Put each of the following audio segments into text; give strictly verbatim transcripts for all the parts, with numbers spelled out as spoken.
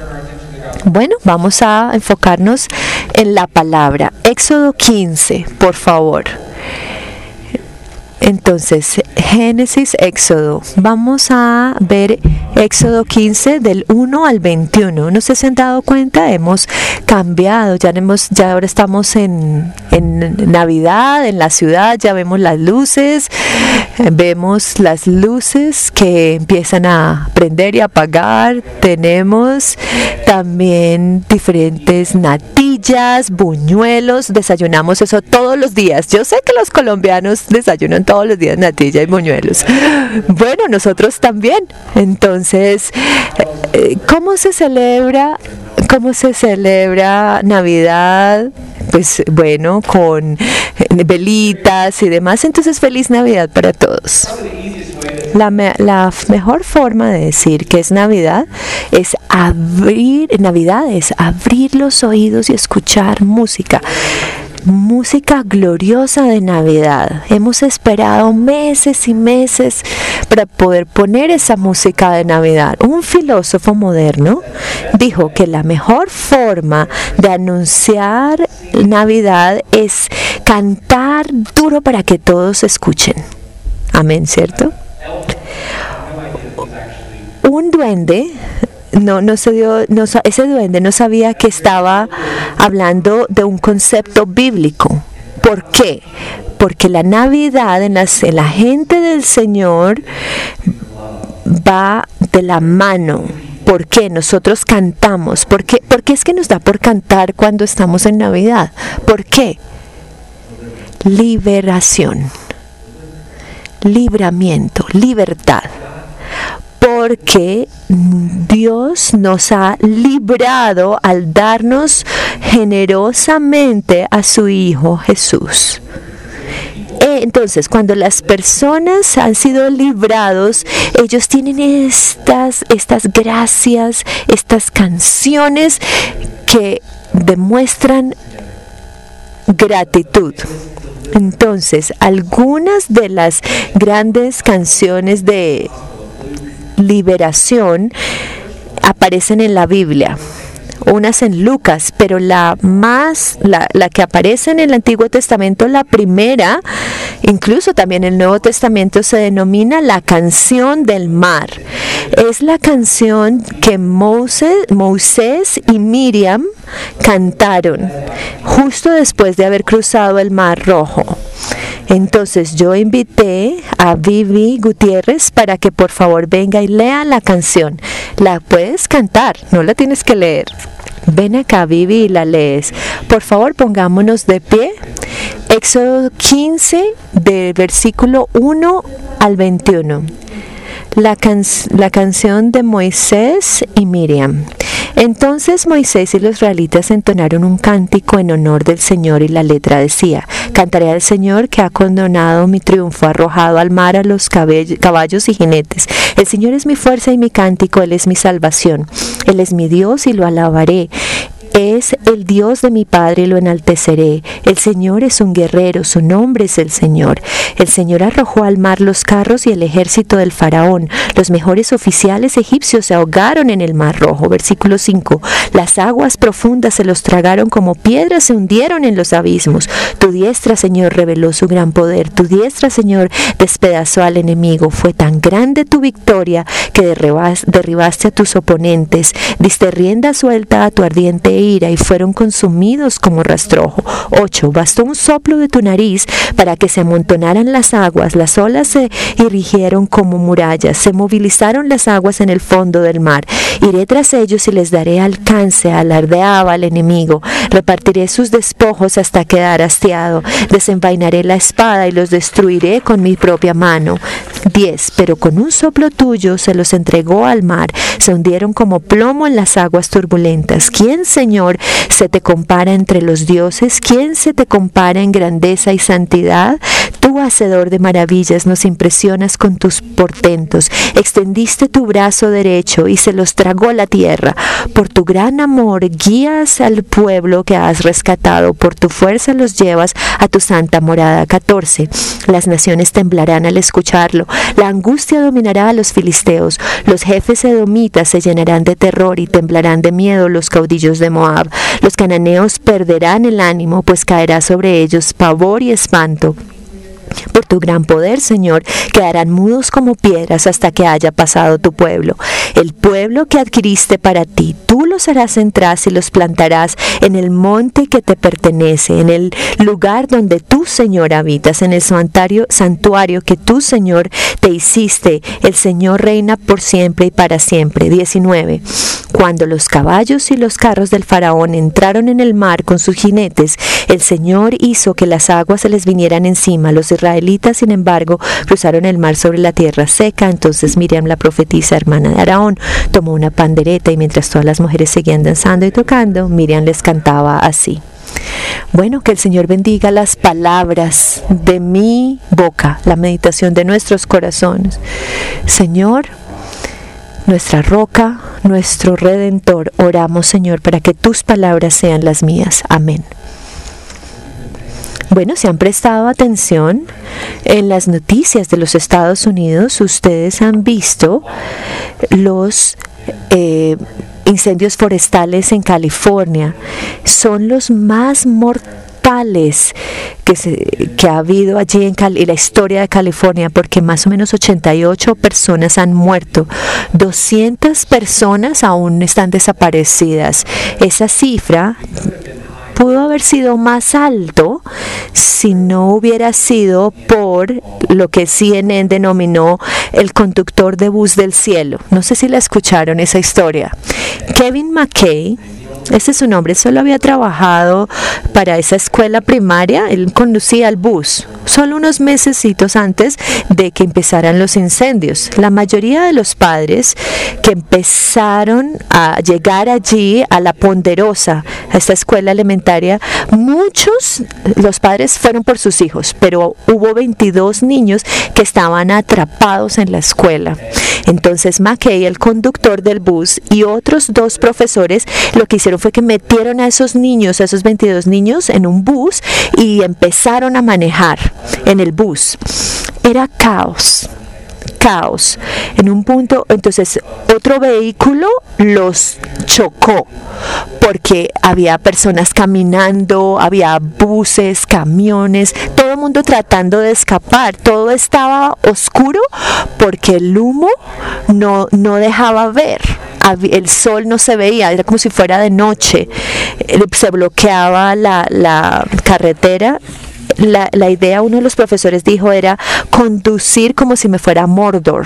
Bueno, vamos a enfocarnos en la palabra. Éxodo quince, por favor. Entonces, Génesis, Éxodo. Vamos a ver Éxodo quince del uno al veintiuno. ¿No se han dado cuenta? Hemos cambiado, ya, hemos, ya ahora estamos en, en Navidad, en la ciudad, ya vemos las luces, vemos las luces que empiezan a prender y apagar. Tenemos también diferentes natillas, buñuelos, desayunamos eso todos los días. Yo sé que los colombianos desayunan todos los días natilla y buñuelos. Bueno, nosotros también. Entonces, ¿cómo se celebra? ¿Cómo se celebra Navidad? Pues bueno, con velitas y demás. Entonces, feliz Navidad para todos. La, me, la mejor forma de decir que es Navidad es abrir, Navidad es abrir los oídos y escuchar música. Música gloriosa de Navidad. Hemos esperado meses y meses para poder poner esa música de Navidad. Un filósofo moderno dijo que la mejor forma de anunciar Navidad es cantar duro para que todos escuchen. Amén, ¿cierto? Un duende No, no se dio, no, ese duende no sabía que estaba hablando de un concepto bíblico. ¿Por qué? Porque la Navidad en, las, en la gente del Señor va de la mano. ¿Por qué? Nosotros cantamos. ¿Por qué? ¿Por qué es que nos da por cantar cuando estamos en Navidad? ¿Por qué? Liberación, libramiento, libertad. Porque Dios nos ha librado al darnos generosamente a su Hijo Jesús. Entonces, cuando las personas han sido librados, ellos tienen estas, estas gracias, estas canciones que demuestran gratitud. Entonces, algunas de las grandes canciones de liberación aparecen en la Biblia, unas en Lucas, pero la más, la, la que aparece en el Antiguo Testamento, la primera, incluso también en el Nuevo Testamento se denomina la canción del mar. Es la canción que Moisés, Moisés y Miriam cantaron justo después de haber cruzado el Mar Rojo. Entonces yo invité a Vivi Gutiérrez para que por favor venga y lea la canción. La puedes cantar, no la tienes que leer. Ven acá, Vivi, y la lees. Por favor, pongámonos de pie. Éxodo quince, del versículo uno al veintiuno. La, can- la canción de Moisés y Miriam. Entonces Moisés y los israelitas entonaron un cántico en honor del Señor y la letra decía: cantaré al Señor que ha condonado mi triunfo, arrojado al mar a los caballos y jinetes. El Señor es mi fuerza y mi cántico, Él es mi salvación. Él es mi Dios y lo alabaré. Es el Dios de mi Padre y lo enalteceré. El Señor es un guerrero, su nombre es el Señor. El Señor arrojó al mar los carros y el ejército del faraón. Los mejores oficiales egipcios se ahogaron en el mar rojo. Versículo cinco. Las aguas profundas se los tragaron como piedras, se hundieron en los abismos. Tu diestra, Señor, reveló su gran poder. Tu diestra, Señor, despedazó al enemigo. Fue tan grande tu victoria que derribaste a tus oponentes. Diste rienda suelta a tu ardiente ira y fueron consumidos como rastrojo. ocho. Bastó un soplo de tu nariz para que se amontonaran las aguas. Las olas se irigieron como murallas. Se movilizaron las aguas en el fondo del mar. Iré tras ellos y les daré alcance. Alardeaba al enemigo. Repartiré sus despojos hasta quedar hastiado. Desenvainaré la espada y los destruiré con mi propia mano. diez. Pero con un soplo tuyo se los entregó al mar. Se hundieron como plomo en las aguas turbulentas. ¿Quién, Señor, se te compara entre los dioses? ¿Quién se te compara en grandeza y santidad? Tú, hacedor de maravillas, nos impresionas con tus portentos. Extendiste tu brazo derecho y se los tragó la tierra. Por tu gran amor guías al pueblo que has rescatado. Por tu fuerza los llevas a tu santa morada. catorce. Las naciones temblarán al escucharlo. La angustia dominará a los filisteos. Los jefes edomitas se llenarán de terror y temblarán de miedo los caudillos de Moab. Los cananeos perderán el ánimo, pues caerá sobre ellos pavor y espanto. Por tu gran poder, Señor, quedarán mudos como piedras hasta que haya pasado tu pueblo. El pueblo que adquiriste para ti, tú los harás entrar y los plantarás en el monte que te pertenece, en el lugar donde tú, Señor, habitas, en el santuario, santuario que tú, Señor, te hiciste. El Señor reina por siempre y para siempre. diecinueve. Cuando los caballos y los carros del faraón entraron en el mar con sus jinetes, el Señor hizo que las aguas se les vinieran encima. Los israelitas, sin embargo, cruzaron el mar sobre la tierra seca. Entonces Miriam, la profetisa, hermana de Aarón, tomó una pandereta y mientras todas las mujeres seguían danzando y tocando, Miriam les cantaba así. Bueno, que el Señor bendiga las palabras de mi boca, la meditación de nuestros corazones. Señor, nuestra roca, nuestro Redentor, oramos, Señor, para que tus palabras sean las mías. Amén. Bueno, si han prestado atención en las noticias de los Estados Unidos, ustedes han visto los eh, incendios forestales en California. Son los más mortales que, se, que ha habido allí en, Cali, en la historia de California, porque más o menos ochenta y ocho personas han muerto. doscientas personas aún están desaparecidas. Esa cifra pudo haber sido más alto si no hubiera sido por lo que C N N denominó el conductor de bus del cielo. No sé si la escucharon esa historia. Kevin McKay, ese es su nombre, solo había trabajado para esa escuela primaria. Él conducía el bus solo unos mesecitos antes de que empezaran los incendios. La mayoría de los padres que empezaron a llegar allí a La Ponderosa, a esta escuela elementaria, muchos, los padres fueron por sus hijos, pero hubo veintidós niños que estaban atrapados en la escuela. Entonces McKay, el conductor del bus, y otros dos profesores lo que hicieron fue que metieron a esos niños, a esos veintidós niños, en un bus y empezaron a manejar en el bus. Era caos. caos. En un punto, entonces, otro vehículo los chocó porque había personas caminando, había buses, camiones, todo el mundo tratando de escapar. Todo estaba oscuro porque el humo no, no dejaba ver. El sol no se veía, era como si fuera de noche. Se bloqueaba la, la carretera. La, la idea, uno de los profesores dijo, era conducir como si me fuera a Mordor.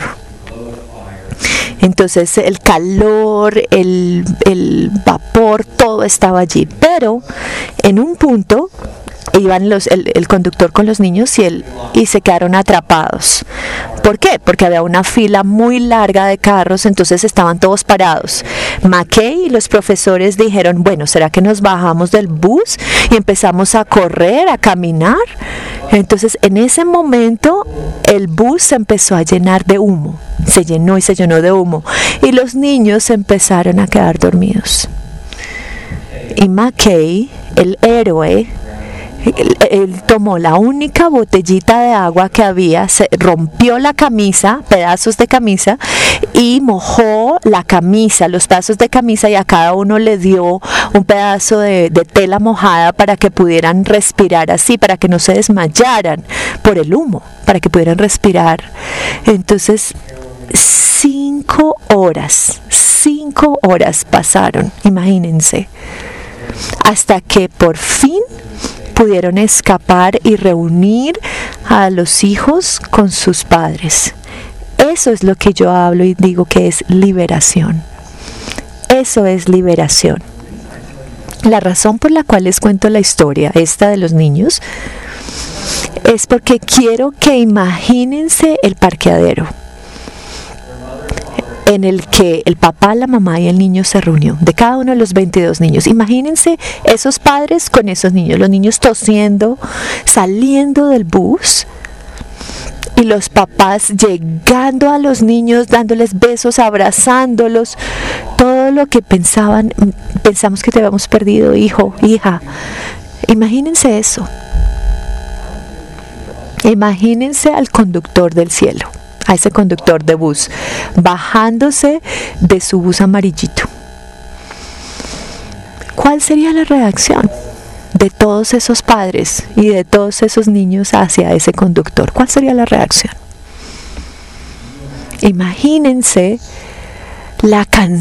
Entonces el calor, el, el vapor, todo estaba allí. Pero en un punto iban los, el, el conductor con los niños y, el, y se quedaron atrapados. ¿Por qué? Porque había una fila muy larga de carros, entonces estaban todos parados. McKay y los profesores dijeron, bueno, ¿será que nos bajamos del bus y empezamos a correr, a caminar? Entonces, en ese momento, el bus se empezó a llenar de humo. Se llenó y se llenó de humo. Y los niños empezaron a quedar dormidos. Y McKay, el héroe, Él, él tomó la única botellita de agua que había, se rompió la camisa, pedazos de camisa, y mojó la camisa, los pedazos de camisa, y a cada uno le dio un pedazo de, de tela mojada para que pudieran respirar así, para que no se desmayaran por el humo, para que pudieran respirar. Entonces, cinco horas, cinco horas pasaron, imagínense, hasta que por fin pudieron escapar y reunir a los hijos con sus padres. Eso es lo que yo hablo y digo que es liberación. Eso es liberación. La razón por la cual les cuento la historia esta de los niños es porque quiero que imagínense el parqueadero en el que el papá, la mamá y el niño se reunió, de cada uno de los veintidós niños. Imagínense esos padres con esos niños, los niños tosiendo, saliendo del bus, Y los papás llegando a los niños, dándoles besos, abrazándolos. Todo lo que pensaban, pensamos que te habíamos perdido, hijo, hija. Imagínense eso. Imagínense al conductor del cielo, a ese conductor de bus, bajándose de su bus amarillito. ¿Cuál sería la reacción de todos esos padres y de todos esos niños hacia ese conductor? ¿Cuál sería la reacción? Imagínense la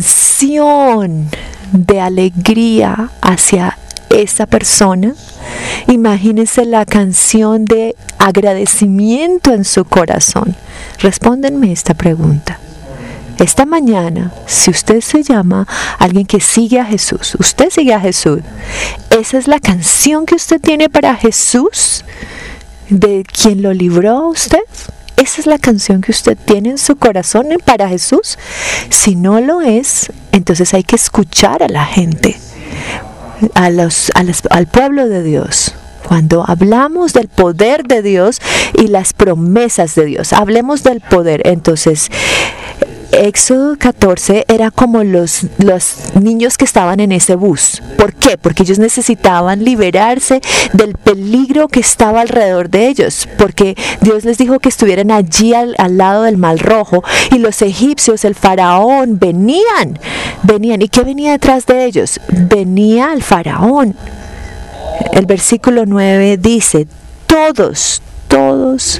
canción de alegría hacia esa persona. Imagínense la canción de agradecimiento en su corazón. Respóndenme esta pregunta. Esta mañana, si usted se llama alguien que sigue a Jesús, usted sigue a Jesús, ¿esa es la canción que usted tiene para Jesús? ¿De quien lo libró a usted? ¿Esa es la canción que usted tiene en su corazón para Jesús? Si no lo es, entonces hay que escuchar a la gente, a los, a los, al pueblo de Dios. Cuando hablamos del poder de Dios y las promesas de Dios, hablemos del poder. Entonces, Éxodo catorce era como los, los niños que estaban en ese bus. ¿Por qué? Porque ellos necesitaban liberarse del peligro que estaba alrededor de ellos. Porque Dios les dijo que estuvieran allí al, al lado del Mar Rojo. Y los egipcios, el faraón, venían. Venían. ¿Y qué venía detrás de ellos? Venía el faraón. El versículo nueve dice, todos, todos,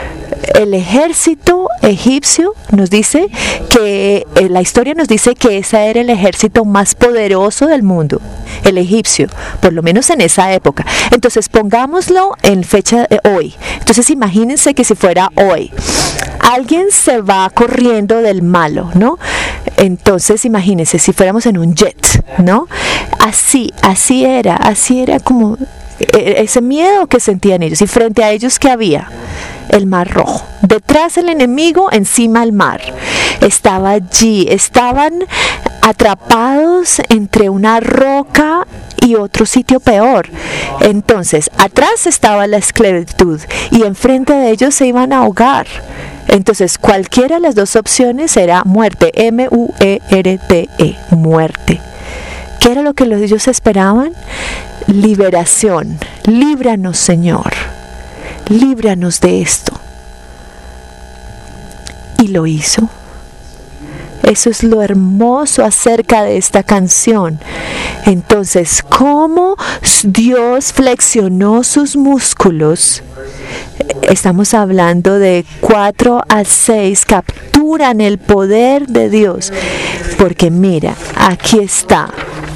el ejército egipcio nos dice que, eh, la historia nos dice que ese era el ejército más poderoso del mundo, el egipcio, por lo menos en esa época. Entonces pongámoslo en fecha de hoy. Entonces imagínense que si fuera hoy, alguien se va corriendo del malo, ¿no? Entonces imagínense si fuéramos en un jet, ¿no? Así, así era, así era como ese miedo que sentían ellos. Y frente a ellos, ¿qué había? El Mar Rojo. Detrás el enemigo, encima el mar. Estaba allí, estaban atrapados entre una roca y otro sitio peor. Entonces, atrás estaba la esclavitud y enfrente de ellos se iban a ahogar. Entonces, cualquiera de las dos opciones era muerte, M U E R T E, muerte. ¿Qué era lo que ellos esperaban? Liberación. Líbranos, Señor. Líbranos de esto. Y lo hizo. Eso es lo hermoso acerca de esta canción. Entonces, ¿cómo Dios flexionó sus músculos? Estamos hablando de cuatro a seis, capturan el poder de Dios. Porque mira, aquí está.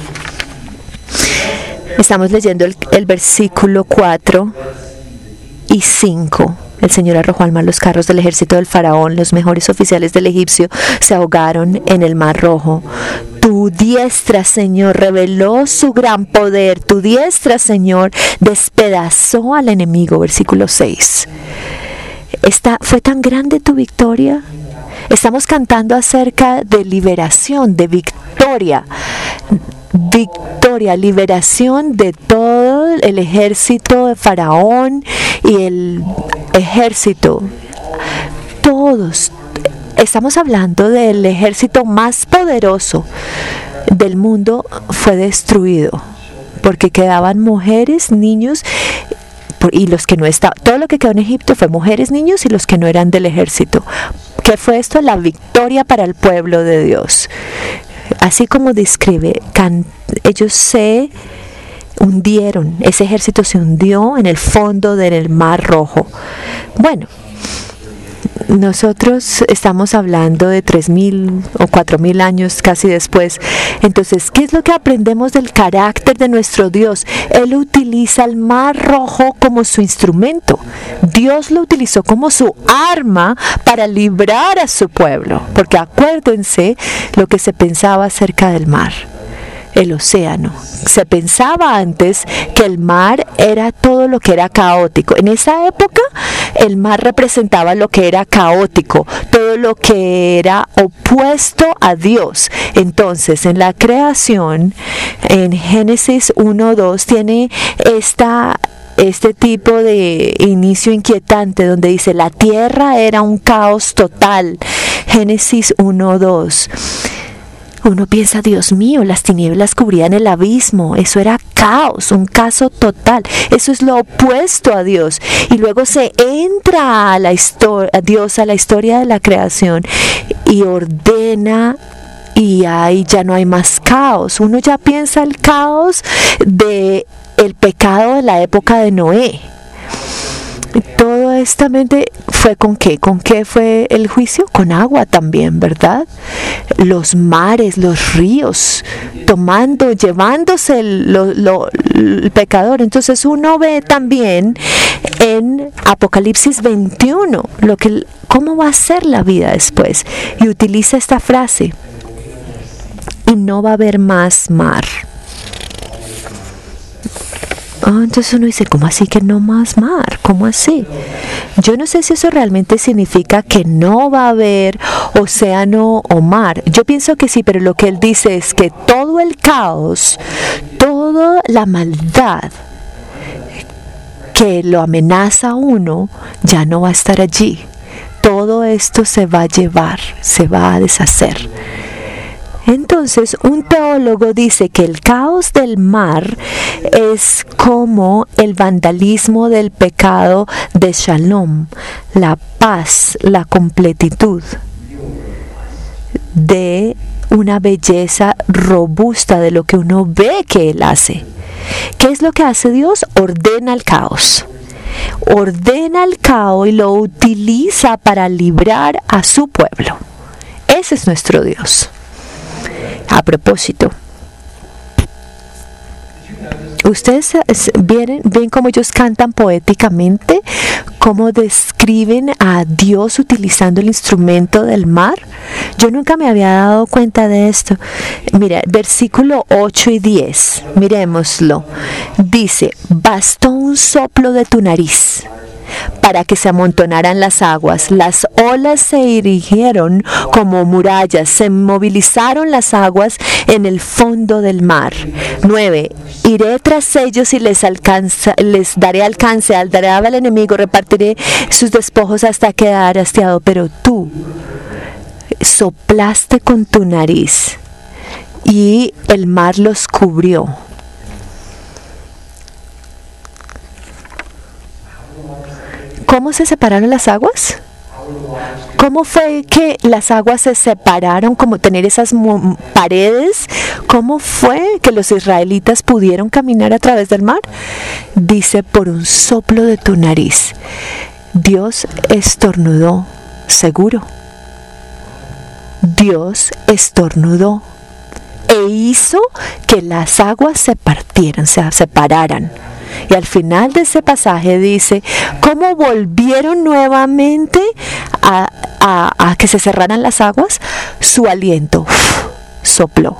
Estamos leyendo el, el versículo cuatro y cinco. El Señor arrojó al mar los carros del ejército del faraón. Los mejores oficiales del egipcio se ahogaron en el Mar Rojo. Tu diestra, Señor, reveló su gran poder. Tu diestra, Señor, despedazó al enemigo. Versículo seis. Esta, ¿fue tan grande tu victoria? Estamos cantando acerca de liberación, de victoria. Victoria, liberación de todo el ejército de Faraón y el ejército. Todos. Estamos hablando del ejército más poderoso del mundo, fue destruido porque quedaban mujeres, niños y los que no estaban. Todo lo que quedó en Egipto fue mujeres, niños y los que no eran del ejército. ¿Qué fue esto? La victoria para el pueblo de Dios. Así como describe, can, ellos se hundieron, ese ejército se hundió en el fondo del Mar Rojo. Bueno, nosotros estamos hablando de tres mil o cuatro mil años casi después. Entonces, ¿qué es lo que aprendemos del carácter de nuestro Dios? Él utiliza el Mar Rojo como su instrumento. Dios lo utilizó como su arma para librar a su pueblo. Porque acuérdense lo que se pensaba acerca del mar. El océano. Se pensaba antes que el mar era todo lo que era caótico. En esa época, el mar representaba lo que era caótico, todo lo que era opuesto a Dios. Entonces, en la creación, en Génesis uno dos, tiene esta este tipo de inicio inquietante donde dice la tierra era un caos total. Génesis uno dos. Uno piensa, Dios mío, las tinieblas cubrían el abismo. Eso era caos, un caos total. Eso es lo opuesto a Dios. Y luego se entra a la historia, a Dios a la historia de la creación y ordena, y ahí ya no hay más caos. Uno ya piensa el caos de el pecado de la época de Noé. Todo esta mente fue con qué, con qué fue el juicio, con agua también, ¿verdad? Los mares, los ríos, tomando, llevándose el, lo, lo, el pecador. Entonces uno ve también en Apocalipsis veintiuno lo que, cómo va a ser la vida después, y utiliza esta frase: y no va a haber más mar. Oh, entonces uno dice, ¿cómo así que no más mar? ¿Cómo así? Yo no sé si eso realmente significa que no va a haber océano o mar. Yo pienso que sí, pero lo que él dice es que todo el caos, toda la maldad que lo amenaza a uno, ya no va a estar allí. Todo esto se va a llevar, se va a deshacer. Entonces, un teólogo dice que el caos del mar es como el vandalismo del pecado de Shalom, la paz, la completitud de una belleza robusta de lo que uno ve que Él hace. ¿Qué es lo que hace Dios? Ordena el caos. Ordena el caos y lo utiliza para librar a su pueblo. Ese es nuestro Dios. A propósito, ustedes ven, ven cómo ellos cantan poéticamente, cómo describen a Dios utilizando el instrumento del mar. Yo nunca me había dado cuenta de esto. Mira, versículo ocho y diez, miremoslo. Dice: bastó un soplo de tu nariz para que se amontonaran las aguas. Las olas se erigieron como murallas, se movilizaron las aguas en el fondo del mar. nueve. Iré tras ellos y les, alcanza, les daré alcance, al daré al enemigo, repartiré sus despojos hasta quedar hastiado. Pero tú soplaste con tu nariz y el mar los cubrió. ¿Cómo se separaron las aguas? ¿Cómo fue que las aguas se separaron, como tener esas paredes? ¿Cómo fue que los israelitas pudieron caminar a través del mar? Dice: por un soplo de tu nariz. Dios estornudó, seguro. Dios estornudó e hizo que las aguas se partieran, se separaran. Y al final de ese pasaje dice cómo volvieron nuevamente a, a, a que se cerraran las aguas. Su aliento uf, sopló.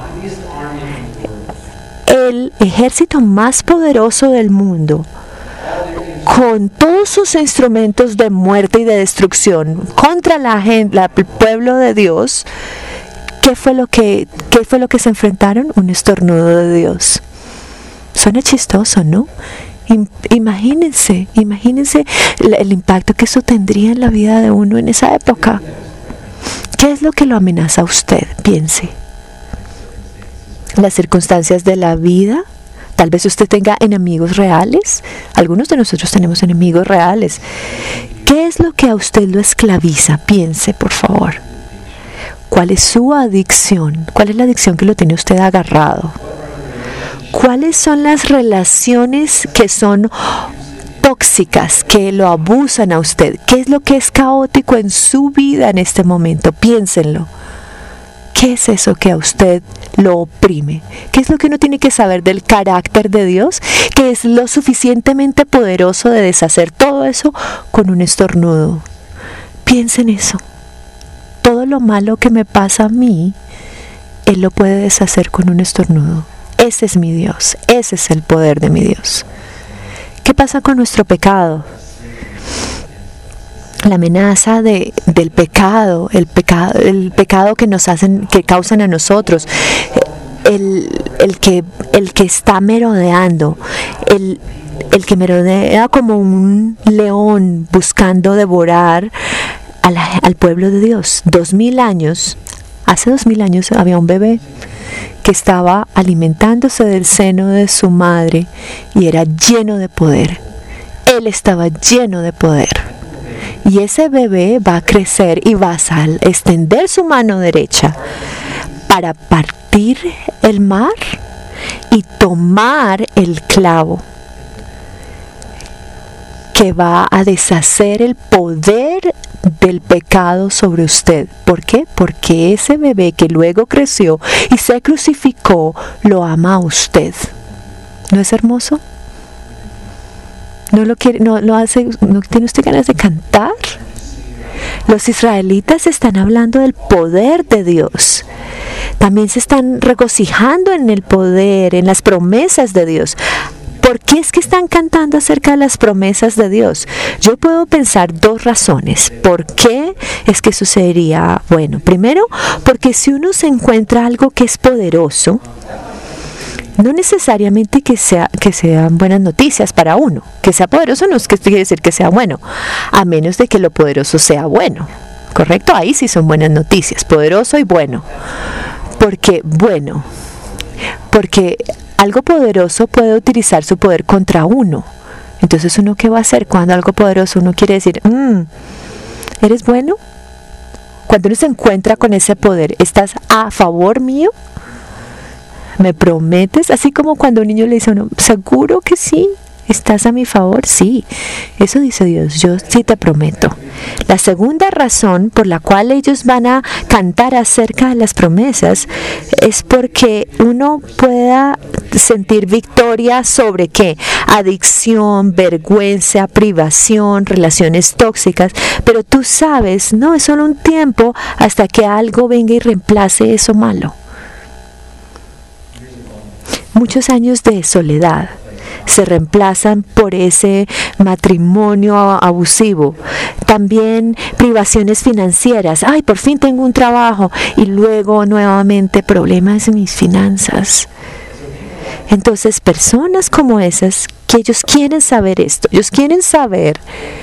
El ejército más poderoso del mundo, con todos sus instrumentos de muerte y de destrucción contra la gente, la, el pueblo de Dios, ¿qué fue lo que, qué fue lo que se enfrentaron? Un estornudo de Dios. Suena chistoso, ¿no? Imagínense, imagínense el, el impacto que eso tendría en la vida de uno en esa época. ¿Qué es lo que lo amenaza a usted? Piense. Las circunstancias de la vida. Tal vez usted tenga enemigos reales. Algunos de nosotros tenemos enemigos reales. ¿Qué es lo que a usted lo esclaviza? Piense, por favor. ¿Cuál es su adicción? ¿Cuál es la adicción que lo tiene usted agarrado? ¿Cuáles son las relaciones que son tóxicas, que lo abusan a usted? ¿Qué es lo que es caótico en su vida en este momento? Piénsenlo. ¿Qué es eso que a usted lo oprime? ¿Qué es lo que uno tiene que saber del carácter de Dios? Que es lo suficientemente poderoso de deshacer todo eso con un estornudo. Piensen eso. Todo lo malo que me pasa a mí, Él lo puede deshacer con un estornudo. Ese es mi Dios, ese es el poder de mi Dios. ¿Qué pasa con nuestro pecado? La amenaza de, del pecado, el pecado, el pecado que nos hacen, que causan a nosotros, el, el, que, el que está merodeando, el, el que merodea como un león buscando devorar a la, al pueblo de Dios. Dos mil años, hace dos mil años había un bebé que estaba alimentándose del seno de su madre y era lleno de poder. Él estaba lleno de poder. Y ese bebé va a crecer y va a extender su mano derecha para partir el mar y tomar el clavo que va a deshacer el poder del pecado sobre usted. ¿Por qué? Porque ese bebé que luego creció y se crucificó lo ama a usted. ¿No es hermoso? ¿No lo quiere, no lo hace, no tiene usted ganas de cantar? Los israelitas están hablando del poder de Dios. También se están regocijando en el poder, en las promesas de Dios. ¿Por qué es que están cantando acerca de las promesas de Dios? Yo puedo pensar dos razones. ¿Por qué es que sucedería? Bueno, primero, porque si uno se encuentra algo que es poderoso, no necesariamente que sea que sean buenas noticias para uno. Que sea poderoso no es que quiere decir que sea bueno, a menos de que lo poderoso sea bueno. ¿Correcto? Ahí sí son buenas noticias, poderoso y bueno. Porque, bueno, porque algo poderoso puede utilizar su poder contra uno. Entonces, ¿uno qué va a hacer cuando algo poderoso uno quiere decir, mmm, ¿eres bueno? Cuando uno se encuentra con ese poder, ¿estás a favor mío? ¿Me prometes? Así como cuando un niño le dice a uno, ¿seguro que sí? ¿Estás a mi favor? Sí, eso dice Dios, yo sí te prometo. La segunda razón por la cual ellos van a cantar acerca de las promesas es porque uno pueda sentir victoria sobre ¿qué? Adicción, vergüenza, privación, relaciones tóxicas, pero tú sabes, no, es solo un tiempo hasta que algo venga y reemplace eso malo. Muchos años de soledad se reemplazan por ese matrimonio abusivo. También privaciones financieras. Ay, por fin tengo un trabajo. Y luego nuevamente problemas en mis finanzas. Entonces, personas como esas, que ellos quieren saber esto. Ellos quieren saber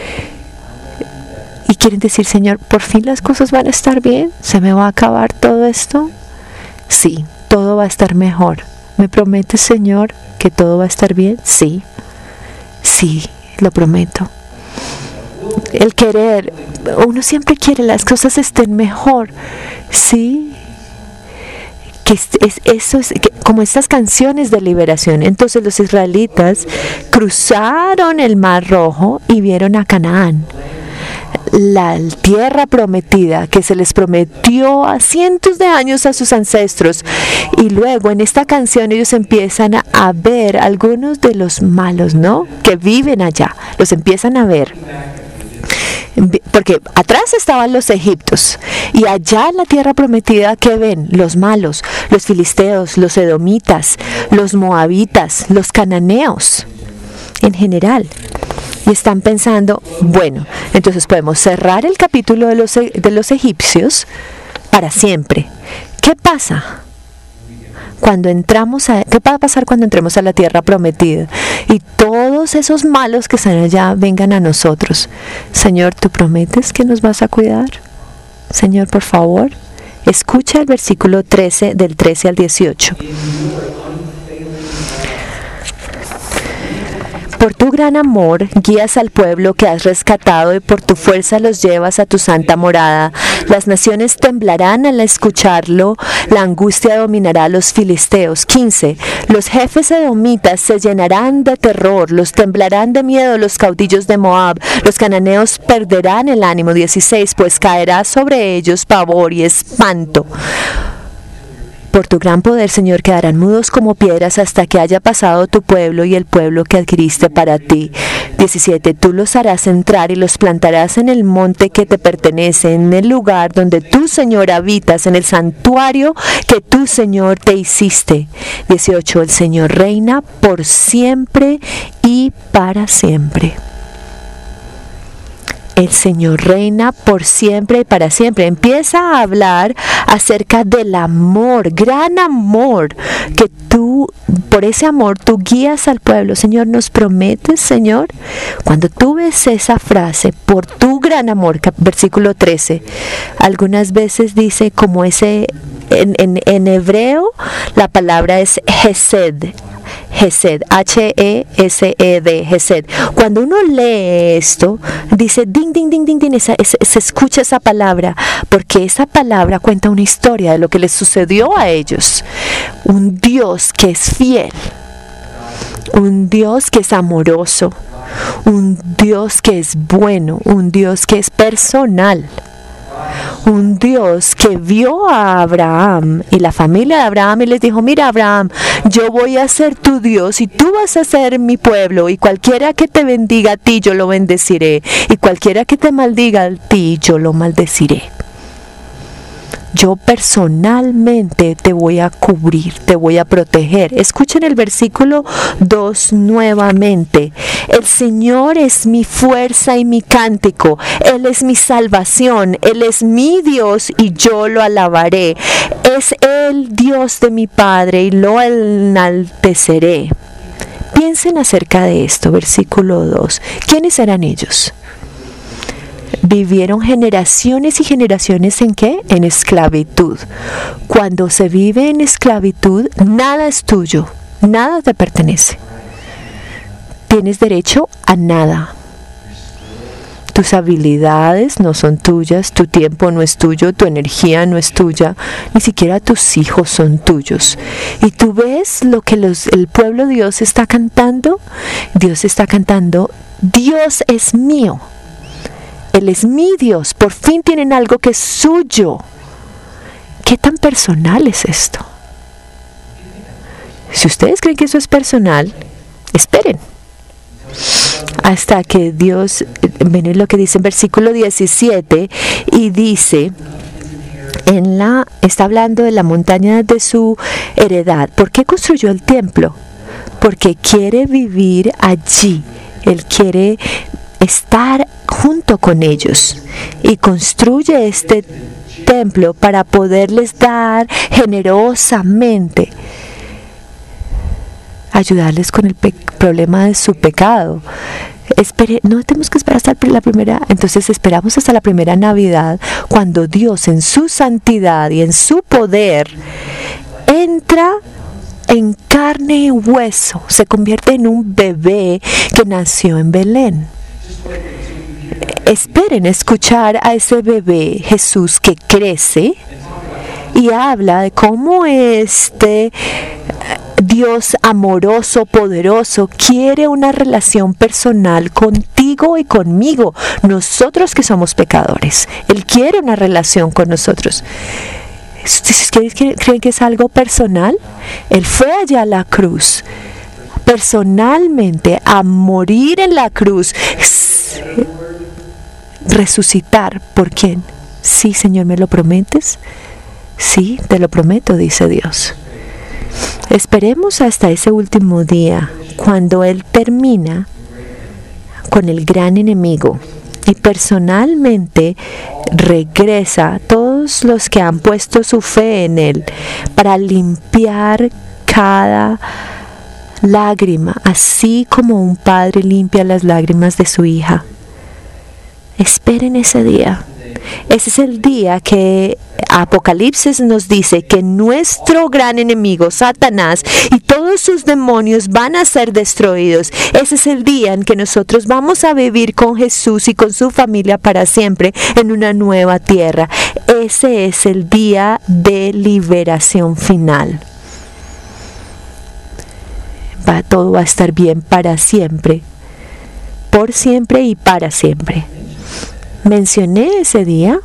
y quieren decir, Señor, ¿por fin las cosas van a estar bien? ¿Se me va a acabar todo esto? Sí, todo va a estar mejor. ¿Me prometes, Señor, que todo va a estar bien? Sí, sí, lo prometo. El querer, uno siempre quiere las cosas estén mejor, sí. Que es, es, eso es que, como estas canciones de liberación. Entonces los israelitas cruzaron el Mar Rojo y vieron a Canaán, la tierra prometida que se les prometió a cientos de años a sus ancestros. Y luego en esta canción ellos empiezan a, a ver algunos de los malos, ¿no? Que viven allá, los empiezan a ver. Porque atrás estaban los egipcios y allá en la tierra prometida, ¿qué ven? Los malos, los filisteos, los edomitas, los moabitas, los cananeos en general. Y están pensando, bueno, entonces podemos cerrar el capítulo de los, de los egipcios para siempre. ¿Qué pasa cuando entramos a, qué va a pasar cuando entremos a la tierra prometida? Y todos esos malos que están allá vengan a nosotros. Señor, ¿tú prometes que nos vas a cuidar? Señor, por favor, escucha el versículo trece, del trece al dieciocho. Por tu gran amor guías al pueblo que has rescatado y por tu fuerza los llevas a tu santa morada. Las naciones temblarán al escucharlo, la angustia dominará a los filisteos. quince. Los jefes edomitas se llenarán de terror, los temblarán de miedo los caudillos de Moab. Los cananeos perderán el ánimo. dieciséis. Pues caerá sobre ellos pavor y espanto. Por tu gran poder, Señor, quedarán mudos como piedras hasta que haya pasado tu pueblo y el pueblo que adquiriste para ti. diecisiete. Tú los harás entrar y los plantarás en el monte que te pertenece, en el lugar donde tú, Señor, habitas, en el santuario que tú, Señor, te hiciste. dieciocho. El Señor reina por siempre y para siempre. El Señor reina por siempre y para siempre. Empieza a hablar acerca del amor, gran amor, que tú, por ese amor, tú guías al pueblo. Señor, nos prometes, Señor, cuando tú ves esa frase, por tu gran amor, versículo trece, algunas veces dice como ese, en, en, en hebreo, la palabra es hesed. Hesed, H E S E D, Hesed. Cuando uno lee esto, dice ding, ding, ding, ding, ding, esa, esa, se escucha esa palabra, porque esa palabra cuenta una historia de lo que les sucedió a ellos. Un Dios que es fiel, un Dios que es amoroso, un Dios que es bueno, un Dios que es personal. Un Dios que vio a Abraham y la familia de Abraham y les dijo, mira Abraham, yo voy a ser tu Dios y tú vas a ser mi pueblo, y cualquiera que te bendiga a ti yo lo bendeciré, y cualquiera que te maldiga a ti yo lo maldeciré. Yo personalmente te voy a cubrir, te voy a proteger. Escuchen el versículo dos nuevamente. El Señor es mi fuerza y mi cántico. Él es mi salvación. Él es mi Dios y yo lo alabaré. Es el Dios de mi Padre y lo enalteceré. Piensen acerca de esto, versículo dos. ¿Quiénes eran ellos? Vivieron generaciones y generaciones ¿en qué? En esclavitud. Cuando se vive en esclavitud, nada es tuyo, nada te pertenece. Tienes derecho a nada. Tus habilidades no son tuyas, tu tiempo no es tuyo, tu energía no es tuya, ni siquiera tus hijos son tuyos. Y tú ves lo que los, el pueblo de Dios está cantando. Dios está cantando, Dios es mío. Él es mi Dios, por fin tienen algo que es suyo. ¿Qué tan personal es esto? Si ustedes creen que eso es personal, esperen. Hasta que Dios, ven lo que dice en versículo diecisiete, y dice, en la, está hablando de la montaña de su heredad. ¿Por qué construyó el templo? Porque quiere vivir allí. Él quiere estar junto con ellos y construye este templo para poderles dar generosamente, ayudarles con el pe- problema de su pecado. Espere, no tenemos que esperar hasta la primera, entonces esperamos hasta la primera Navidad, cuando Dios en su santidad y en su poder entra en carne y hueso, se convierte en un bebé que nació en Belén. Esperen escuchar a ese bebé Jesús que crece y habla de cómo este Dios amoroso, poderoso, quiere una relación personal contigo y conmigo, nosotros que somos pecadores. Él quiere una relación con nosotros. ¿Ustedes creen que es algo personal? Él fue allá a la cruz, personalmente, a morir en la cruz, resucitar. ¿Por quién? Sí, Señor, ¿me lo prometes? Sí, te lo prometo, dice Dios. Esperemos hasta ese último día, cuando Él termina con el gran enemigo y personalmente regresa a todos los que han puesto su fe en Él para limpiar cada lágrima, así como un padre limpia las lágrimas de su hija. Esperen ese día. Ese es el día que Apocalipsis nos dice que nuestro gran enemigo, Satanás, y todos sus demonios van a ser destruidos. Ese es el día en que nosotros vamos a vivir con Jesús y con su familia para siempre en una nueva tierra. Ese es el día de liberación final. Va, todo va a estar bien para siempre, por siempre y para siempre. Mencioné ese día,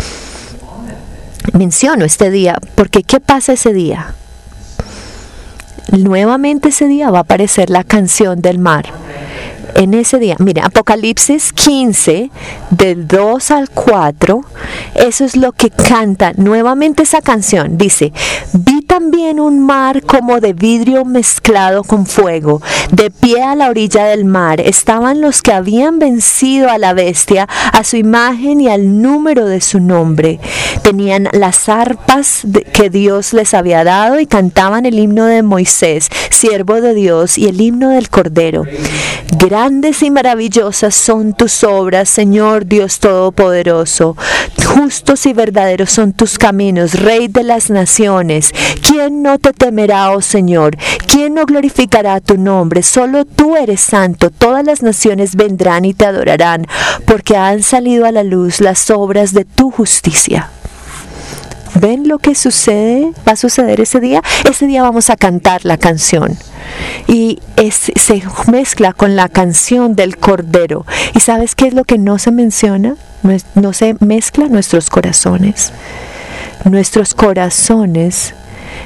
menciono este día, porque ¿qué pasa ese día? Nuevamente ese día va a aparecer la canción del mar. en ese día. Mira, Apocalipsis quince, del dos al cuatro, eso es lo que canta nuevamente esa canción. Dice: vi también un mar como de vidrio mezclado con fuego. De pie a la orilla del mar estaban los que habían vencido a la bestia, a su imagen y al número de su nombre. Tenían las arpas que Dios les había dado y cantaban el himno de Moisés, siervo de Dios, y el himno del Cordero. Grandes y maravillosas son tus obras, Señor Dios Todopoderoso. Justos y verdaderos son tus caminos, Rey de las naciones. ¿Quién no te temerá, oh Señor? ¿Quién no glorificará tu nombre? Solo tú eres santo. Todas las naciones vendrán y te adorarán, porque han salido a la luz las obras de tu justicia. ¿Ven lo que sucede? ¿Va a suceder ese día? Ese día vamos a cantar la canción. Y es, se mezcla con la canción del Cordero. ¿Y sabes qué es lo que no se menciona? No, es, no se mezcla nuestros corazones. Nuestros corazones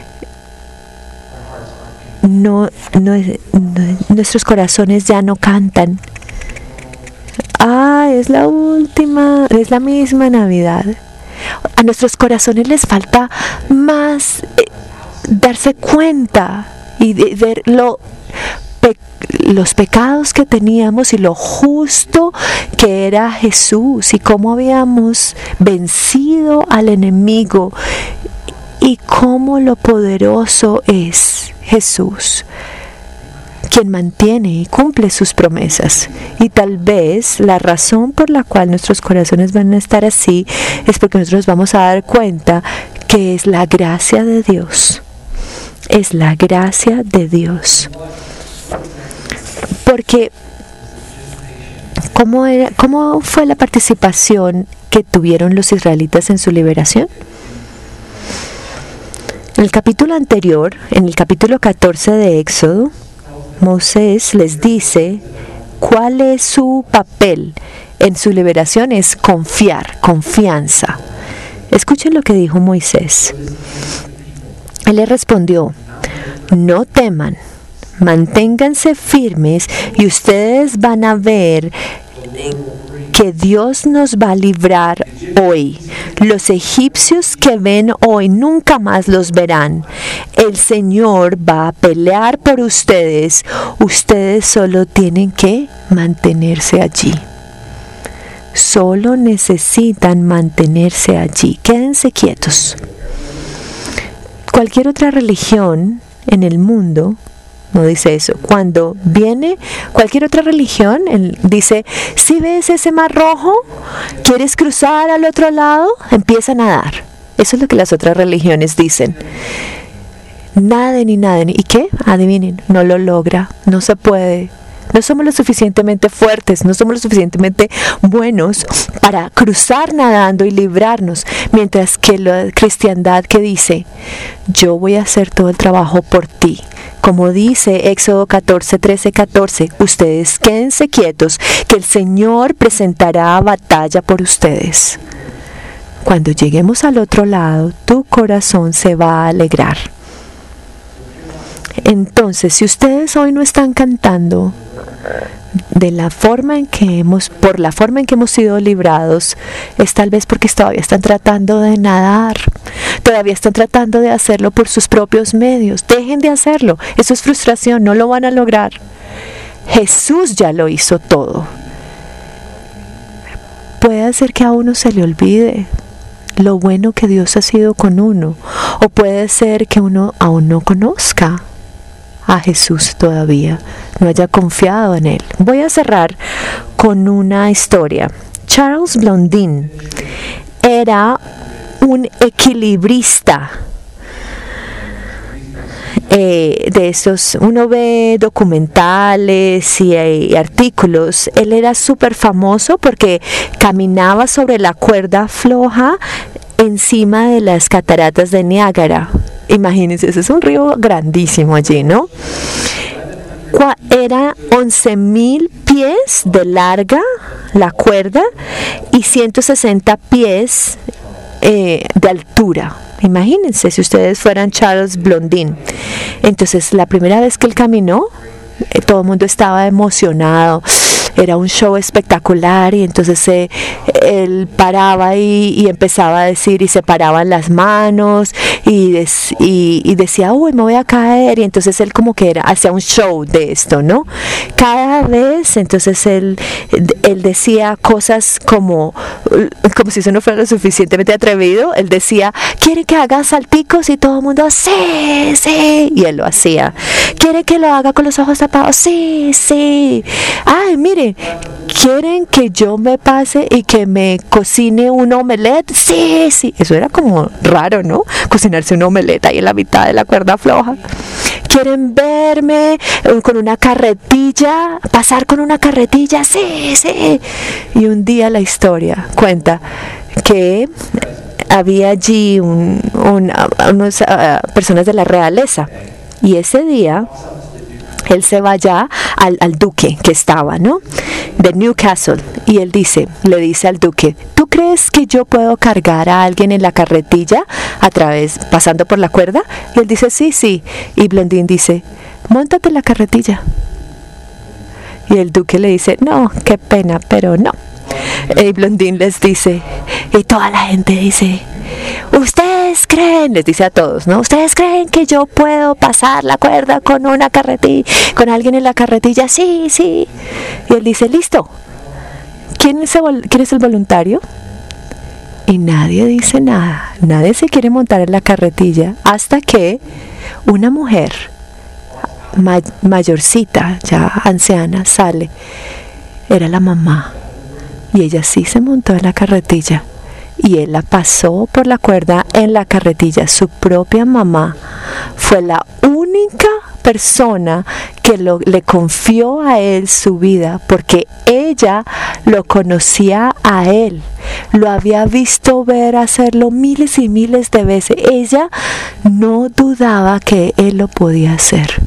no, no, no, nuestros corazones ya no cantan. Ah, es la última, es la misma Navidad. A nuestros corazones les falta más eh, darse cuenta y de ver lo, pe, los pecados que teníamos y lo justo que era Jesús y cómo habíamos vencido al enemigo y cómo lo poderoso es Jesús, quien mantiene y cumple sus promesas. Y tal vez la razón por la cual nuestros corazones van a estar así es porque nosotros vamos a dar cuenta que es la gracia de Dios. Es la gracia de Dios. Porque ¿cómo era, cómo fue la participación que tuvieron los israelitas en su liberación? En el capítulo anterior, en el capítulo catorce de Éxodo, Moisés les dice cuál es su papel en su liberación. Es confiar, confianza. Escuchen lo que dijo Moisés. Él le respondió: no teman, manténganse firmes y ustedes van a ver que Dios nos va a librar hoy. Los egipcios que ven hoy nunca más los verán. El Señor va a pelear por ustedes. Ustedes solo tienen que mantenerse allí. Solo necesitan mantenerse allí. Quédense quietos. Cualquier otra religión en el mundo no dice eso. Cuando viene cualquier otra religión, él dice: si ves ese mar rojo, quieres cruzar al otro lado, empieza a nadar. Eso es lo que las otras religiones dicen. Naden y naden. ¿Y qué? Adivinen, no lo logra, no se puede. No somos lo suficientemente fuertes, no somos lo suficientemente buenos para cruzar nadando y librarnos. Mientras que la cristiandad que dice: yo voy a hacer todo el trabajo por ti. Como dice Éxodo catorce, trece, catorce, ustedes quédense quietos, que el Señor presentará batalla por ustedes. Cuando lleguemos al otro lado, tu corazón se va a alegrar. Entonces, si ustedes hoy no están cantando de la forma en que hemos, por la forma en que hemos sido librados, es tal vez porque todavía están tratando de nadar, todavía están tratando de hacerlo por sus propios medios. Dejen de hacerlo, eso es frustración, no lo van a lograr. Jesús ya lo hizo todo. Puede ser que a uno se le olvide lo bueno que Dios ha sido con uno, o puede ser que uno aún no conozca a Jesús todavía, no haya confiado en Él. Voy a cerrar con una historia. Charles Blondin era un equilibrista. Eh, de esos, uno ve documentales y, y artículos. Él era súper famoso porque caminaba sobre la cuerda floja encima de las cataratas de Niágara. Imagínense, eso es un río grandísimo allí, ¿no? Era once mil pies de larga la cuerda y ciento sesenta pies eh, de altura. Imagínense si ustedes fueran Charles Blondin. Entonces, la primera vez que él caminó, eh, todo el mundo estaba emocionado. Era un show espectacular y entonces eh, él paraba y, y empezaba a decir y se paraban las manos y, des, y, y decía, uy, me voy a caer. Y entonces él como que era, hacía un show de esto, ¿no? Cada vez, entonces él, él decía cosas como, como si eso no fuera lo suficientemente atrevido. Él decía, ¿quiere que haga salticos? Y todo el mundo, sí, sí. Y él lo hacía. ¿Quiere que lo haga con los ojos tapados? Sí, sí. Ay, mire, ¿quieren que yo me pase y que me cocine un omelette? Sí, sí. Eso era como raro, ¿no? Cocinarse un omelette ahí en la mitad de la cuerda floja. ¿Quieren verme con una carretilla? ¿Pasar con una carretilla? Sí, sí. Y un día la historia cuenta que había allí un, un, unas uh, personas de la realeza. Y ese día él se va ya al, al duque que estaba, ¿no? De Newcastle. Y él dice, le dice al duque, ¿tú crees que yo puedo cargar a alguien en la carretilla a través, pasando por la cuerda? Y él dice, sí, sí. Y Blondín dice, móntate en la carretilla. Y el duque le dice, no, qué pena, pero no. Y Blondín les dice, y toda la gente dice, ¿ustedes creen? Les dice a todos, ¿no? ¿Ustedes creen que yo puedo pasar la cuerda con una carretilla, con alguien en la carretilla? Sí, sí. Y él dice, listo. ¿Quién es el, quién es el voluntario? Y nadie dice nada. Nadie se quiere montar en la carretilla hasta que una mujer may, mayorcita, ya anciana, sale. Era la mamá. Y ella sí se montó en la carretilla. Y él la pasó por la cuerda en la carretilla. Su propia mamá fue la única persona que lo, le confió a él su vida, porque ella lo conocía a él. Lo había visto ver hacerlo miles y miles de veces. Ella no dudaba que él lo podía hacer.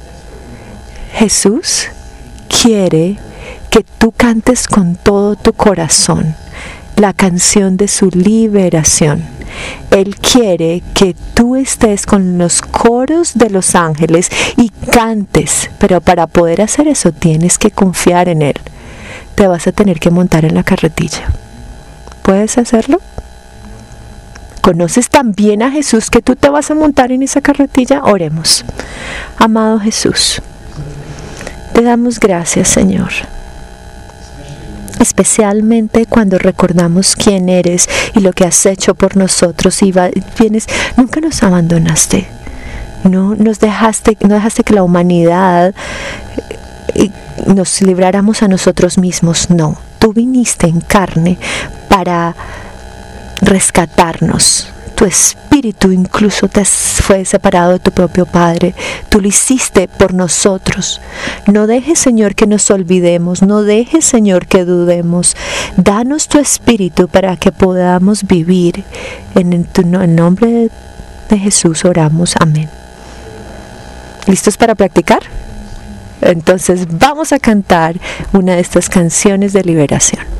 Jesús quiere que tú cantes con todo tu corazón la canción de su liberación. Él quiere que tú estés con los coros de los ángeles y cantes, pero para poder hacer eso tienes que confiar en Él. Te vas a tener que montar en la carretilla. ¿Puedes hacerlo? ¿Conoces tan bien a Jesús que tú te vas a montar en esa carretilla? Oremos. Amado Jesús, te damos gracias, Señor. Especialmente cuando recordamos quién eres y lo que has hecho por nosotros y va, vienes, nunca nos abandonaste, no nos dejaste, no dejaste que la humanidad eh, nos libráramos a nosotros mismos, no, tú viniste en carne para rescatarnos. Tu espíritu incluso te fue separado de tu propio Padre. Tú lo hiciste por nosotros. No dejes, Señor, que nos olvidemos. No dejes, Señor, que dudemos. Danos tu espíritu para que podamos vivir. En, tu, en nombre de Jesús oramos. Amén. ¿Listos para practicar? Entonces vamos a cantar una de estas canciones de liberación.